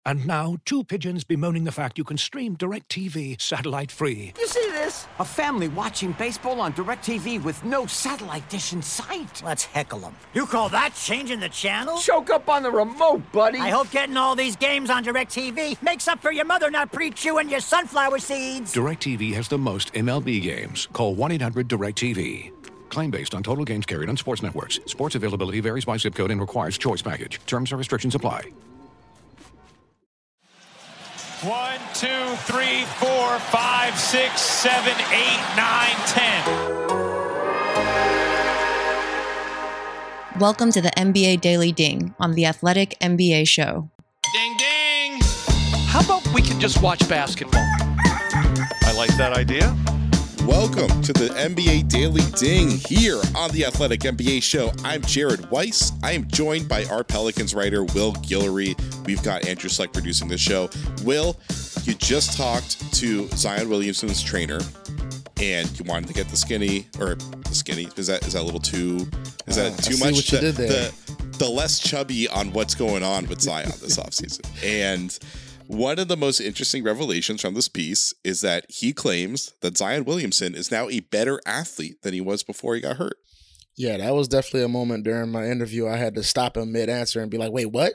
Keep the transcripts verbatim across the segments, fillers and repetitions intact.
And now, two pigeons bemoaning the fact you can stream DirecTV satellite-free. You see this? A family watching baseball on DirecTV with no satellite dish in sight. Let's heckle them. You call that changing the channel? Choke up on the remote, buddy. I hope getting all these games on DirecTV makes up for your mother not pre-chewing your sunflower seeds. DirecTV has the most M L B games. Call one eight hundred direct T V. Claim based on total games carried on sports networks. Sports availability varies by zip code and requires choice package. Terms and restrictions apply. One, two, three, four, five, six, seven, eight, nine, ten. Welcome to the N B A Daily Ding on the Athletic N B A Show. Ding, ding. How about we can just watch basketball? I like that idea. Welcome to the N B A Daily Ding here on the Athletic N B A Show. I'm Jared Weiss. I am joined by our Pelicans writer, Will Guillory. We've got Andrew Sleck producing the show. Will, you just talked to Zion Williamson's trainer, and you wanted to get the skinny, or the skinny, is that is that a little too, is that uh, too I much? See what you the, did there. The, the less chubby on what's going on with Zion this offseason. And one of the most interesting revelations from this piece is that he claims that Zion Williamson is now a better athlete than he was before he got hurt. Yeah, that was definitely a moment during my interview. I had to stop him mid-answer and be like, wait, what?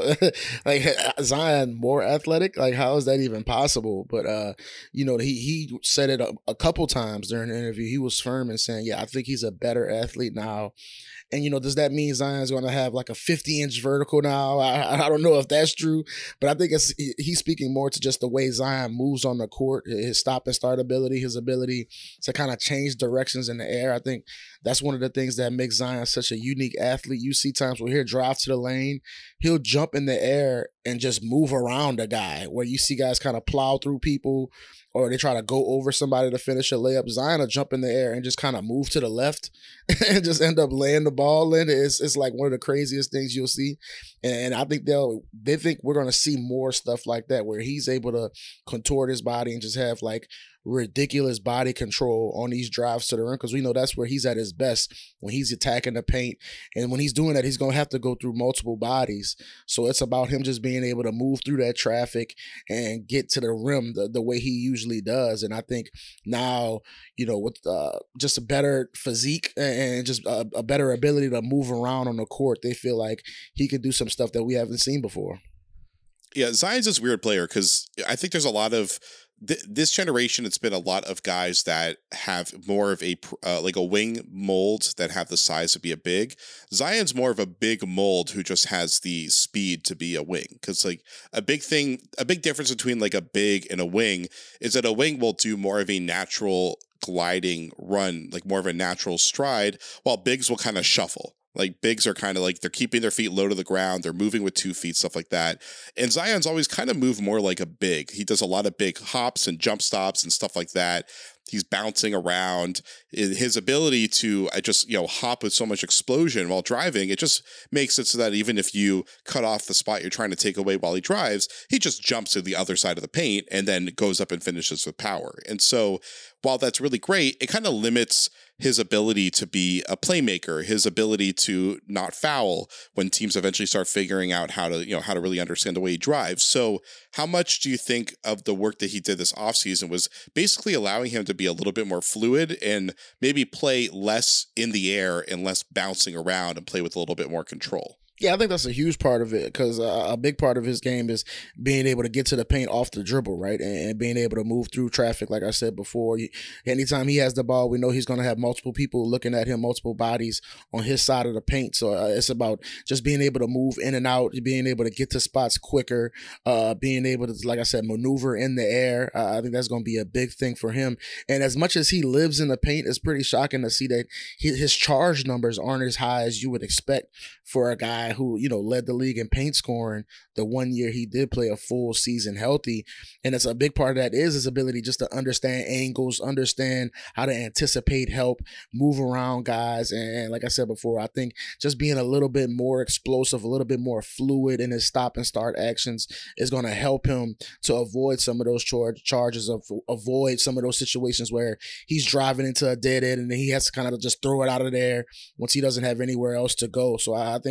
Like, Zion more athletic? Like, how is that even possible? But, uh, you know, he, he said it a, a couple times during the interview. He was firm in saying, yeah, I think he's a better athlete now. And, you know, does that mean Zion's going to have like a fifty-inch vertical now? I, I don't know if that's true, but I think it's, he's speaking more to just the way Zion moves on the court, his stop and start ability, his ability to kind of change directions in the air. I think that's one of the things that makes Zion such a unique athlete. You see times where he'll drive to the lane, he'll jump in the air and just move around a guy, where you see guys kind of plow through people or they try to go over somebody to finish a layup. Zion will jump in the air and just kind of move to the left and just end up laying the ball in. It's, it's like one of the craziest things you'll see. And I think they'll, they think we're going to see more stuff like that, where he's able to contort his body and just have like ridiculous body control on these drives to the rim, because we know that's where he's at his best, when he's attacking the paint. And when he's doing that, he's going to have to go through multiple bodies. So it's about him just being able to move through that traffic and get to the rim the, the way he usually does. And I think now, you know, with uh, just a better physique and just a, a better ability to move around on the court, they feel like he could do some stuff that we haven't seen before. Yeah, Zion's this weird player because I think there's a lot of th- this generation. It's been a lot of guys that have more of a uh, like a wing mold that have the size to be a big. Zion's more of a big mold who just has the speed to be a wing. Because like a big thing, a big difference between like a big and a wing is that a wing will do more of a natural gliding run, like more of a natural stride, while bigs will kind of shuffle. Like bigs are kind of like they're keeping their feet low to the ground. They're moving with two feet, stuff like that. And Zion's always kind of moved more like a big. He does a lot of big hops and jump stops and stuff like that. He's bouncing around. His ability to just, you know, hop with so much explosion while driving, it just makes it so that even if you cut off the spot you're trying to take away while he drives, he just jumps to the other side of the paint and then goes up and finishes with power. And so while that's really great, it kind of limits his ability to be a playmaker, his ability to not foul when teams eventually start figuring out how to, you know, how to really understand the way he drives. So how much do you think of the work that he did this offseason was basically allowing him to be a little bit more fluid and maybe play less in the air and less bouncing around and play with a little bit more control? Yeah, I think that's a huge part of it, because uh, a big part of his game is being able to get to the paint off the dribble, right? And, and being able to move through traffic, like I said before. He, anytime he has the ball, we know he's going to have multiple people looking at him, multiple bodies on his side of the paint. So uh, it's about just being able to move in and out, being able to get to spots quicker, uh, being able to, like I said, maneuver in the air. Uh, I think that's going to be a big thing for him. And as much as he lives in the paint, it's pretty shocking to see that his, his charge numbers aren't as high as you would expect for a guy who, you know, led the league in paint scoring the one year he did play a full season healthy. And it's a big part of that is his ability just to understand angles, understand how to anticipate help, move around guys. And like I said before, I think just being a little bit more explosive, a little bit more fluid in his stop and start actions is going to help him to avoid some of those char- charges, of avoid some of those situations where he's driving into a dead end and then he has to kind of just throw it out of there once he doesn't have anywhere else to go. So I, I think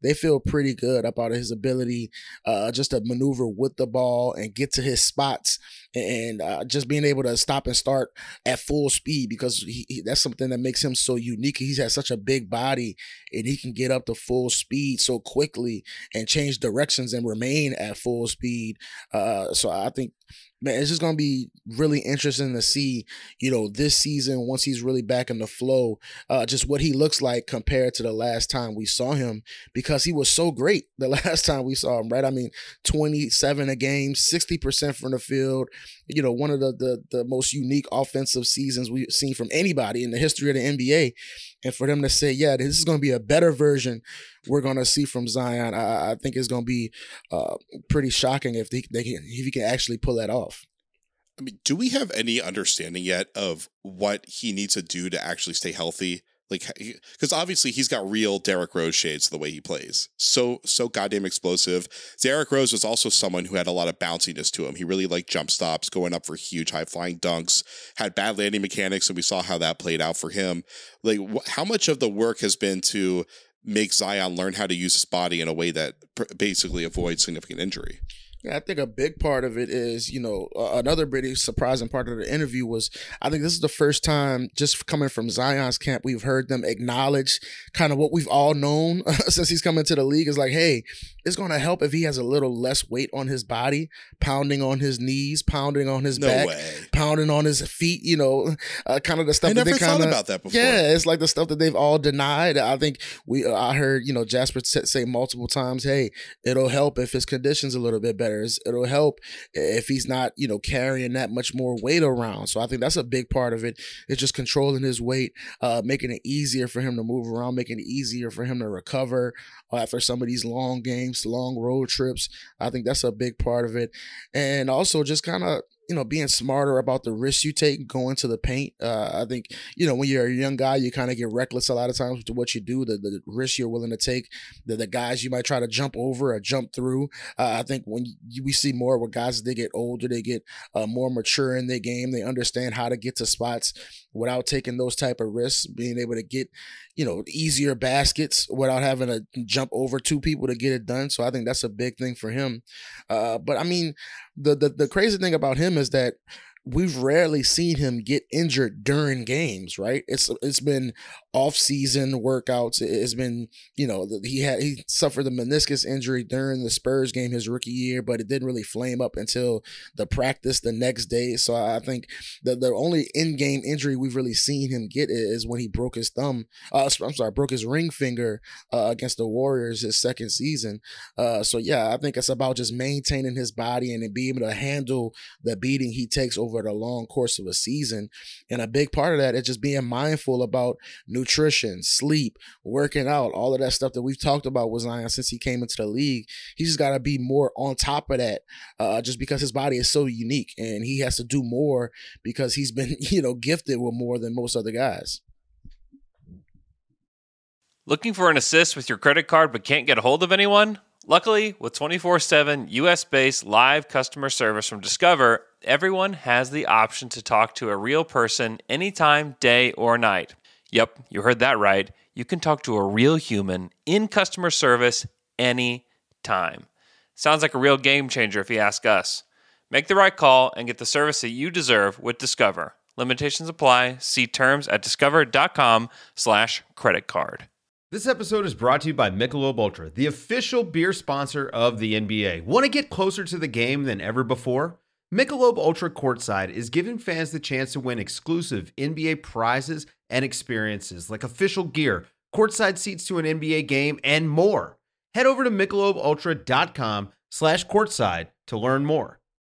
they feel pretty good about his ability uh, just to maneuver with the ball and get to his spots and uh, just being able to stop and start at full speed, because he, he, that's something that makes him so unique. He's had such a big body and he can get up to full speed so quickly and change directions and remain at full speed. Uh, so I think, man, it's just going to be really interesting to see, you know, this season, once he's really back in the flow, uh, just what he looks like compared to the last time we saw him, because he was so great the last time we saw him, right? I mean, twenty-seven a game, sixty percent from the field, you know, one of the, the, the most unique offensive seasons we've seen from anybody in the history of the N B A. And for them to say, yeah, this is going to be a better version we're going to see from Zion, I, I think it's going to be uh, pretty shocking if they, they can, if he can actually pull that off. I mean, do we have any understanding yet of what he needs to do to actually stay healthy? Like, because obviously he's got real Derrick Rose shades the way he plays. So, so goddamn explosive. Derrick Rose was also someone who had a lot of bounciness to him. He really liked jump stops, going up for huge high flying dunks, had bad landing mechanics, and we saw how that played out for him. Like, wh- how much of the work has been to make Zion learn how to use his body in a way that pr- basically avoids significant injury? Yeah, I think a big part of it is, you know, uh, another pretty surprising part of the interview was, I think this is the first time, just coming from Zion's camp, we've heard them acknowledge kind of what we've all known since he's come into the league, is like, hey, it's going to help if he has a little less weight on his body, pounding on his knees, pounding on his No back, way. pounding on his feet, you know, uh, kind of the stuff I that never they kind thought of, about that before. yeah, it's like the stuff that they've all denied. I think we, uh, I heard, you know, Jasper say multiple times, hey, it'll help if his condition's a little bit better. It'll help if he's not, you know, carrying that much more weight around. So I think that's a big part of it. It's just controlling his weight, uh, making it easier for him to move around, making it easier for him to recover after some of these long games, long road trips. I think that's a big part of it. And also just kind of, you know, being smarter about the risks you take going to the paint. Uh, I think, you know, when you're a young guy, you kind of get reckless a lot of times to what you do, the, the risks you're willing to take, the, the guys you might try to jump over or jump through. Uh, I think when you, we see more with guys, as they get older, they get uh, more mature in their game. They understand how to get to spots without taking those type of risks, being able to get, you know, easier baskets without having to jump over two people to get it done. So I think that's a big thing for him. Uh, but I mean, the, the the crazy thing about him is that we've rarely seen him get injured during games, right? It's it's been off-season workouts. It's been, you know, he had he suffered the meniscus injury during the Spurs game his rookie year, but it didn't really flame up until the practice the next day. So I think the the only in-game injury we've really seen him get is when he broke his thumb. Uh, I'm sorry, broke his ring finger uh, against the Warriors his second season. Uh, so yeah, I think it's about just maintaining his body and being able to handle the beating he takes over the long course of a season. And a big part of that is just being mindful about nutrition, sleep, working out, all of that stuff that we've talked about with Zion since he came into the league. He's just got to be more on top of that, uh, just because his body is so unique and he has to do more because he's been, you know, gifted with more than most other guys. Looking for an assist with your credit card but can't get a hold of anyone? Luckily, with twenty-four seven U S-based live customer service from Discover, everyone has the option to talk to a real person anytime, day or night. Yep, you heard that right. You can talk to a real human in customer service anytime. Sounds like a real game changer if you ask us. Make the right call and get the service that you deserve with Discover. Limitations apply. See terms at discover.com slash credit card. This episode is brought to you by Michelob Ultra, the official beer sponsor of the N B A. Want to get closer to the game than ever before? Michelob Ultra Courtside is giving fans the chance to win exclusive N B A prizes and experiences like official gear, courtside seats to an N B A game, and more. Head over to michelobultra.com slash courtside to learn more.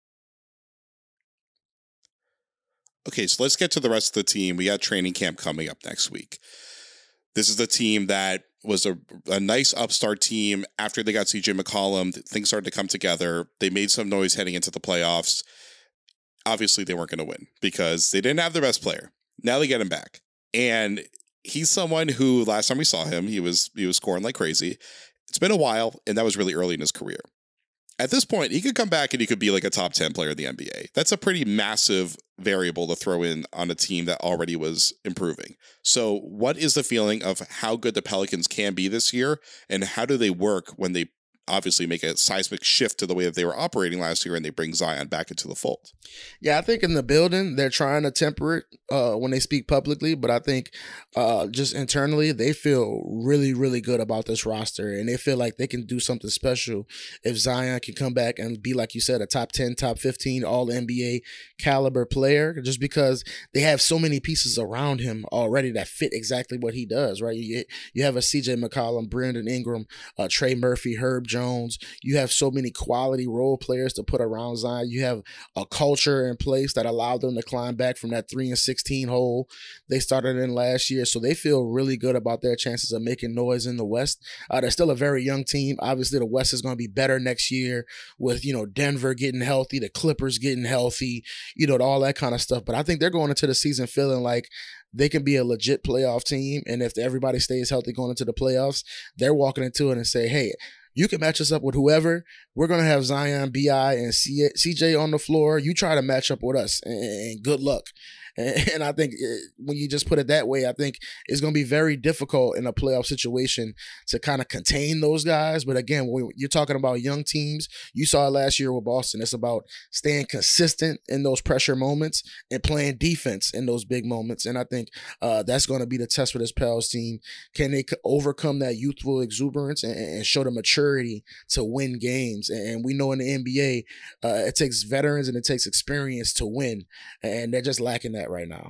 Okay, so let's get to the rest of the team. We got training camp coming up next week. This is the team that was a, a nice upstart team. After they got C J McCollum, things started to come together. They made some noise heading into the playoffs. Obviously, they weren't going to win because they didn't have their best player. Now they get him back. And he's someone who, last time we saw him, he was he was scoring like crazy. It's been a while, and that was really early in his career. At this point, he could come back and he could be like a top ten player in the N B A. That's a pretty massive variable to throw in on a team that already was improving. So what is the feeling of how good the Pelicans can be this year, and how do they work when they obviously make a seismic shift to the way that they were operating last year and they bring Zion back into the fold? Yeah, I think in the building, they're trying to temper it uh, when they speak publicly, but I think uh, just internally, they feel really, really good about this roster, and they feel like they can do something special if Zion can come back and be, like you said, a top ten, top fifteen, all N B A caliber player, just because they have so many pieces around him already that fit exactly what he does, right? You, you have a C J McCollum, Brandon Ingram, uh, Trey Murphy, Herb Jones. You have so many quality role players to put around Zion. You have a culture in place that allowed them to climb back from that three and sixteen hole they started in last year. So they feel really good about their chances of making noise in the West. Uh, they're still a very young team. Obviously, the West is going to be better next year with, you know, Denver getting healthy, the Clippers getting healthy, you know, all that kind of stuff. But I think they're going into the season feeling like they can be a legit playoff team. And if everybody stays healthy going into the playoffs, they're walking into it and say, hey, you can match us up with whoever. We're going to have Zion, B I, and C J on the floor. You try to match up with us, and good luck. And I think when you just put it that way, I think it's going to be very difficult in a playoff situation to kind of contain those guys. But again, when you're talking about young teams, you saw it last year with Boston. It's about staying consistent in those pressure moments and playing defense in those big moments. And I think uh, that's going to be the test for this Pels team. Can they overcome that youthful exuberance and, and show the maturity to win games? And we know in the N B A, uh, it takes veterans and it takes experience to win. And they're just lacking that right now.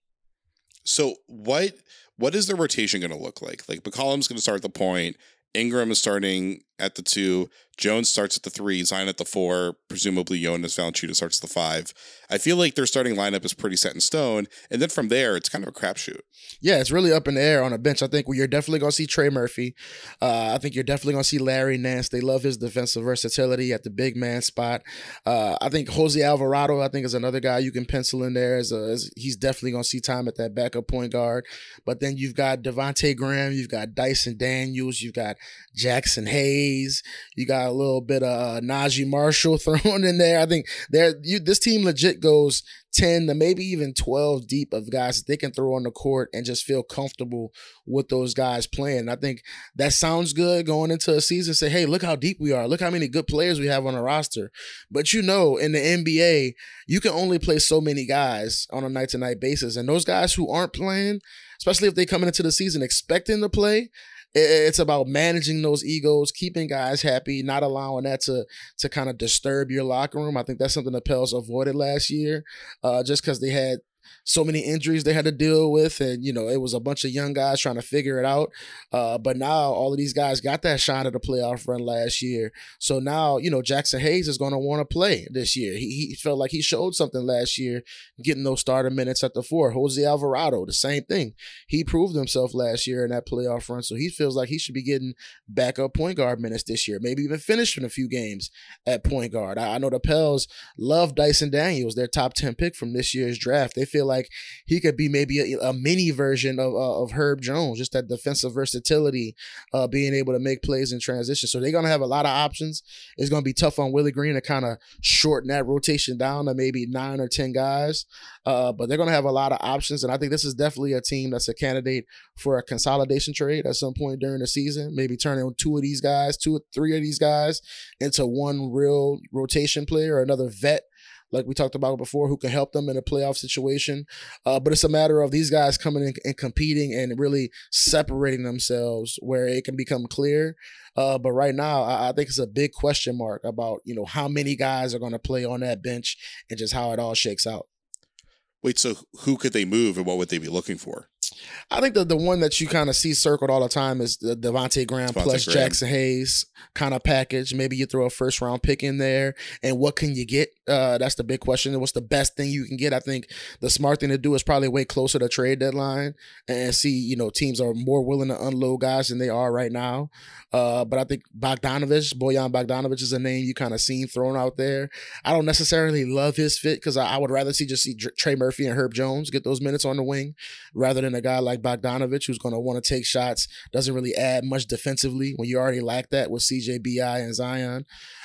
So what what is the rotation going to look like? Like McCollum's going to start at the point, Ingram is starting at the two, Jones starts at the three, Zion at the four, presumably Jonas Valanciunas starts at the five. I feel like their starting lineup is pretty set in stone, and then from there, it's kind of a crapshoot. Yeah, it's really up in the air on a bench. I think you're definitely going to see Trey Murphy. Uh, I think you're definitely going to see Larry Nance. They love his defensive versatility at the big man spot. Uh, I think Jose Alvarado, I think, is another guy you can pencil in there. As, a, as he's definitely going to see time at that backup point guard. But then you've got Devontae Graham, you've got Dyson Daniels, you've got Jackson Hayes, you got a little bit of uh, Najee Marshall thrown in there. I think there, you, this team legit goes ten to maybe even twelve deep of guys that they can throw on the court and just feel comfortable with those guys playing. I think that sounds good going into a season. Say, hey, look how deep we are. Look how many good players we have on the roster. But you know, in the N B A, you can only play so many guys on a night-to-night basis. And those guys who aren't playing, especially if they come into the season expecting to play, it's about managing those egos, keeping guys happy, not allowing that to to kind of disturb your locker room. I think that's something the Pels avoided last year, uh, just because they had so many injuries they had to deal with, and you know it was a bunch of young guys trying to figure it out. Uh, but now all of these guys got that shot at the playoff run last year, so now you know Jackson Hayes is going to want to play this year. He, he felt like he showed something last year, getting those starter minutes at the four. Jose Alvarado, the same thing. He proved himself last year in that playoff run, so he feels like he should be getting backup point guard minutes this year, maybe even finishing a few games at point guard. I, I know the Pels love Dyson Daniels, their top ten pick from this year's draft. They feel like he could be maybe a, a mini version of uh, of Herb Jones, just that defensive versatility, uh, being able to make plays in transition. So they're going to have a lot of options. It's going to be tough on Willie Green to kind of shorten that rotation down to maybe nine or ten guys, uh, but they're going to have a lot of options. And I think this is definitely a team that's a candidate for a consolidation trade at some point during the season, maybe turning two of these guys, two or three of these guys into one real rotation player or another vet, like we talked about before, who can help them in a playoff situation. Uh, but it's a matter of these guys coming in and competing and really separating themselves where it can become clear. Uh, but right now, I, I think it's a big question mark about, you know, how many guys are going to play on that bench and just how it all shakes out. Wait, so who could they move and what would they be looking for? I think that the one that you kind of see circled all the time is the Devontae Graham Devontae plus Graham. Jackson Hayes kind of package. Maybe you throw a first round pick in there, and what can you get? Uh, that's the big question. What's the best thing you can get? I think the smart thing to do is probably wait closer to trade deadline and see, you know, teams are more willing to unload guys than they are right now. Uh, but I think Bogdanovich, Bojan Bogdanovich is a name you kind of seen thrown out there. I don't necessarily love his fit because I, I would rather see just see Trey Murphy and Herb Jones get those minutes on the wing rather than a guy like Bogdanovich who's going to want to take shots, doesn't really add much defensively when you already lack that with C J, B I, and Zion.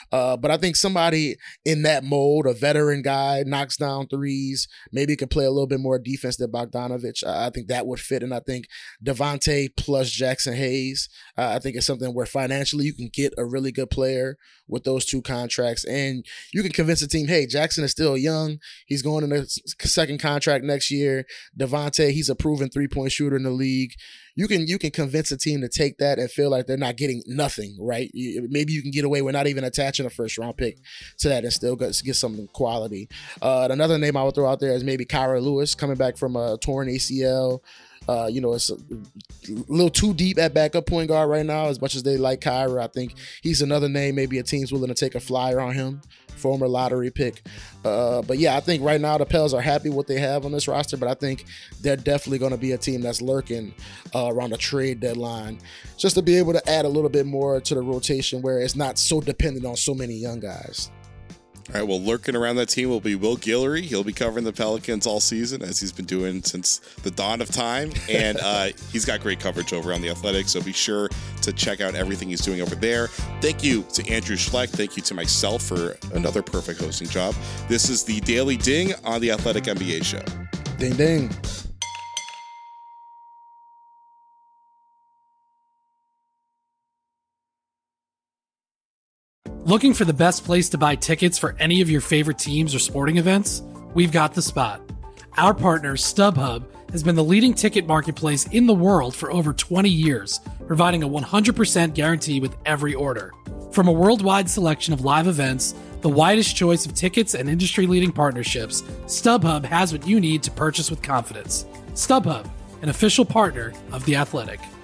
Uh, but I think somebody in that mold, a veteran guy, knocks down threes, maybe can play a little bit more defense than Bogdanovich. I, I think that would fit. And I think Devontae plus Jackson Hayes, uh, I think it's something where financially you can get a really good player with those two contracts. And you can convince the team, hey, Jackson is still young. He's going in a second contract next year. Devontae, he's a proven three-point shooter in the league. You can you can convince a team to take that and feel like they're not getting nothing, right? You, maybe you can get away with not even attaching a first-round pick to that and still get, get some quality. Uh, another name I would throw out there is maybe Kyra Lewis, coming back from a torn A C L. Uh, you know, it's a little too deep at backup point guard right now, as much as they like Kyra. I think he's another name. Maybe a team's willing to take a flyer on him, former lottery pick. Uh, but yeah, I think right now the Pels are happy with what they have on this roster, but I think they're definitely going to be a team that's lurking uh, around the trade deadline, just to be able to add a little bit more to the rotation where it's not so dependent on so many young guys. All right, well, lurking around that team will be Will Guillory. He'll be covering the Pelicans all season, as he's been doing since the dawn of time. And uh, he's got great coverage over on The Athletic, so be sure to check out everything he's doing over there. Thank you to Andrew Schlecht. Thank you to myself for another perfect hosting job. This is the Daily Ding on The Athletic N B A Show. Ding, ding. Looking for the best place to buy tickets for any of your favorite teams or sporting events? We've got the spot. Our partner, StubHub, has been the leading ticket marketplace in the world for over twenty years, providing a one hundred percent guarantee with every order. From a worldwide selection of live events, the widest choice of tickets and industry-leading partnerships, StubHub has what you need to purchase with confidence. StubHub, an official partner of The Athletic.